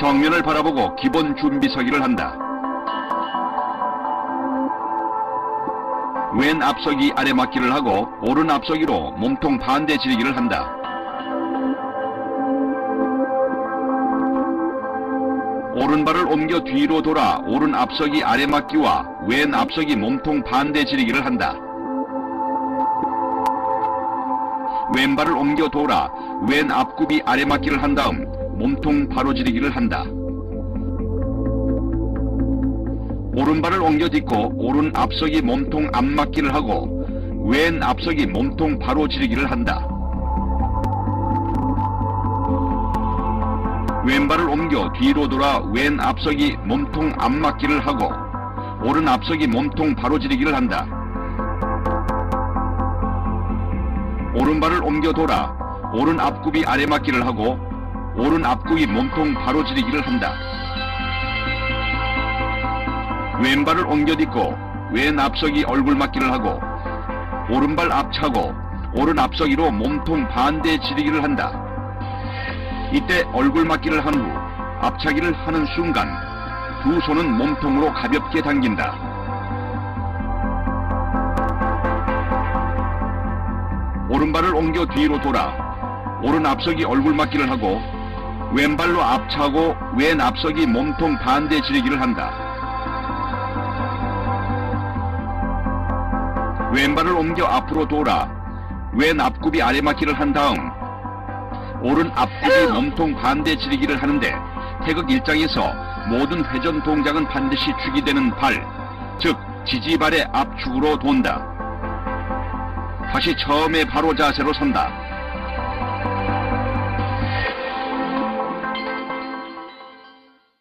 정면을 바라보고 기본 준비 서기를 한다. 왼 앞서기 아래 맞기를 하고 오른 앞서기로 몸통 반대 지르기를 한다. 오른발을 옮겨 뒤로 돌아 오른 앞서기 아래 맞기와 왼 앞서기 몸통 반대 지르기를 한다. 왼발을 옮겨 돌아 왼 앞굽이 아래 맞기를 한 다음 몸통 바로 지르기를 한다. 오른발을 옮겨 딛고 오른 앞서기 몸통 앞맞기를 하고 왼 앞서기 몸통 바로 지르기를 한다. 왼발을 옮겨 뒤로 돌아 왼 앞서기 몸통 앞맞기를 하고 오른 앞서기 몸통 바로 지르기를 한다. 오른발을 옮겨 돌아 오른 앞굽이 아래 맞기를 하고 오른 앞굽이 몸통 바로 지르기를 한다. 왼발을 옮겨 딛고 왼 앞서기 얼굴 맞기를 하고 오른발 앞차고 오른 앞서기로 몸통 반대 지르기를 한다. 이때 얼굴 맞기를 한 후 앞차기를 하는 순간 두 손은 몸통으로 가볍게 당긴다. 오른발을 옮겨 뒤로 돌아 오른 앞서기 얼굴 맞기를 하고 왼발로 앞차고 왼 앞서기 몸통 반대 지르기를 한다. 왼발을 옮겨 앞으로 돌아 왼 앞굽이 아래 맞기를 한 다음 오른 앞굽이 몸통 반대 지르기를 하는데 태극 1장에서 모든 회전 동작은 반드시 축이 되는 발, 즉 지지발의 앞축으로 돈다. 다시 처음에 바로 자세로 선다.